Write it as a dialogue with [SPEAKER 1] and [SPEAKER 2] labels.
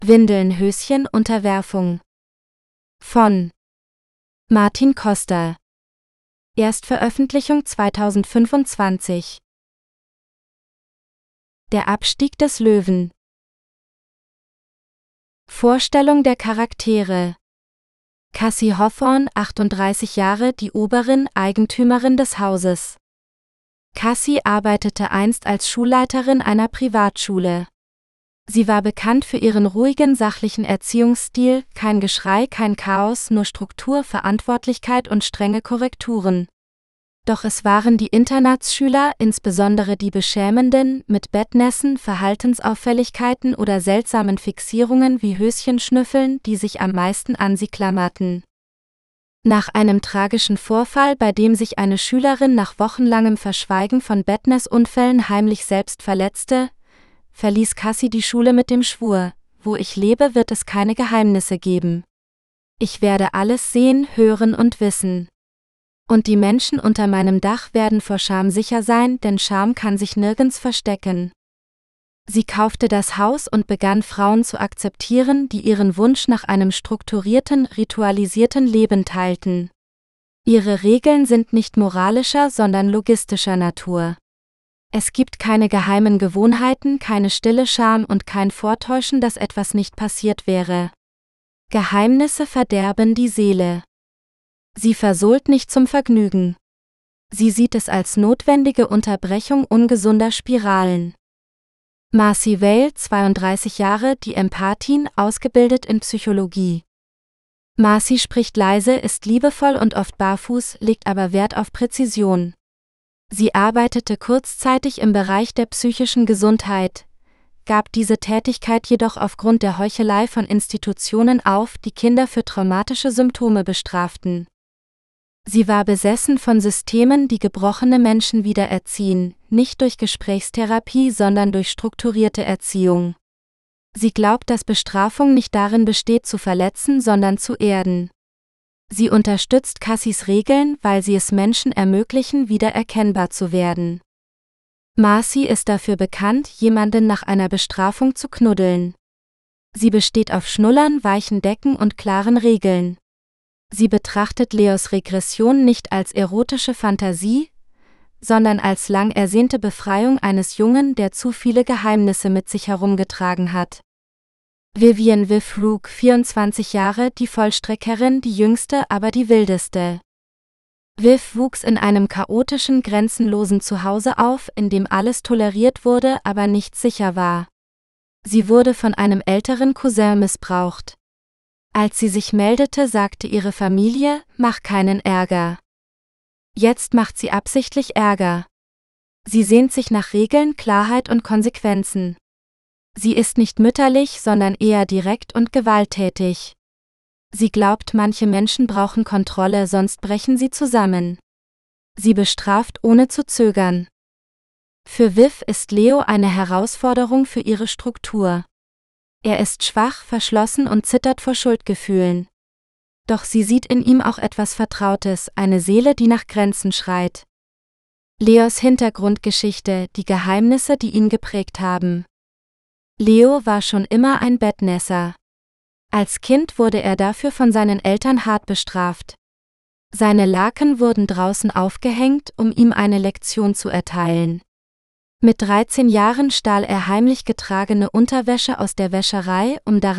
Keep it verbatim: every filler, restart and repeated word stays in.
[SPEAKER 1] Windeln, Unterwerfung. Von Martin Koster. Erstveröffentlichung zweitausendfünfundzwanzig. Der Abstieg des Löwen. Vorstellung der Charaktere. Cassie Hawthorne, achtunddreißig Jahre, die Oberin, Eigentümerin des Hauses. Cassie arbeitete einst als Schulleiterin einer Privatschule. Sie war bekannt für ihren ruhigen, sachlichen Erziehungsstil, kein Geschrei, kein Chaos, nur Struktur, Verantwortlichkeit und strenge Korrekturen. Doch es waren die Internatsschüler, insbesondere die beschämenden, mit Bettnässen, Verhaltensauffälligkeiten oder seltsamen Fixierungen wie Höschenschnüffeln, die sich am meisten an sie klammerten. Nach einem tragischen Vorfall, bei dem sich eine Schülerin nach wochenlangem Verschweigen von Bettnässunfällen heimlich selbst verletzte, verließ Cassie die Schule mit dem Schwur: Wo ich lebe, wird es keine Geheimnisse geben. Ich werde alles sehen, hören und wissen. Und die Menschen unter meinem Dach werden vor Scham sicher sein, denn Scham kann sich nirgends verstecken. Sie kaufte das Haus und begann Frauen zu akzeptieren, die ihren Wunsch nach einem strukturierten, ritualisierten Leben teilten. Ihre Regeln sind nicht moralischer, sondern logistischer Natur. Es gibt keine geheimen Gewohnheiten, keine stille Scham und kein Vortäuschen, dass etwas nicht passiert wäre. Geheimnisse verderben die Seele. Sie versohlt nicht zum Vergnügen. Sie sieht es als notwendige Unterbrechung ungesunder Spiralen. Marcy Vale, zweiunddreißig Jahre, die Empathin, ausgebildet in Psychologie. Marcy spricht leise, ist liebevoll und oft barfuß, legt aber Wert auf Präzision. Sie arbeitete kurzzeitig im Bereich der psychischen Gesundheit, gab diese Tätigkeit jedoch aufgrund der Heuchelei von Institutionen auf, die Kinder für traumatische Symptome bestraften. Sie war besessen von Systemen, die gebrochene Menschen wiedererziehen, nicht durch Gesprächstherapie, sondern durch strukturierte Erziehung. Sie glaubt, dass Bestrafung nicht darin besteht, zu verletzen, sondern zu erden. Sie unterstützt Cassies Regeln, weil sie es Menschen ermöglichen, wieder erkennbar zu werden. Marcy ist dafür bekannt, jemanden nach einer Bestrafung zu knuddeln. Sie besteht auf Schnullern, weichen Decken und klaren Regeln. Sie betrachtet Leos Regression nicht als erotische Fantasie, sondern als lang ersehnte Befreiung eines Jungen, der zu viele Geheimnisse mit sich herumgetragen hat. Vivian Viv Rook, vierundzwanzig Jahre, die Vollstreckerin, die jüngste, aber die wildeste. Viv wuchs in einem chaotischen, grenzenlosen Zuhause auf, in dem alles toleriert wurde, aber nichts sicher war. Sie wurde von einem älteren Cousin missbraucht. Als sie sich meldete, sagte ihre Familie: Mach keinen Ärger. Jetzt macht sie absichtlich Ärger. Sie sehnt sich nach Regeln, Klarheit und Konsequenzen. Sie ist nicht mütterlich, sondern eher direkt und gewalttätig. Sie glaubt, manche Menschen brauchen Kontrolle, sonst brechen sie zusammen. Sie bestraft ohne zu zögern. Für Viv ist Leo eine Herausforderung für ihre Struktur. Er ist schwach, verschlossen und zittert vor Schuldgefühlen. Doch sie sieht in ihm auch etwas Vertrautes, eine Seele, die nach Grenzen schreit. Leos Hintergrundgeschichte, die Geheimnisse, die ihn geprägt haben. Leo war schon immer ein Bettnässer. Als Kind wurde er dafür von seinen Eltern hart bestraft. Seine Laken wurden draußen aufgehängt, um ihm eine Lektion zu erteilen. Mit dreizehn Jahren stahl er heimlich getragene Unterwäsche aus der Wäscherei, um daran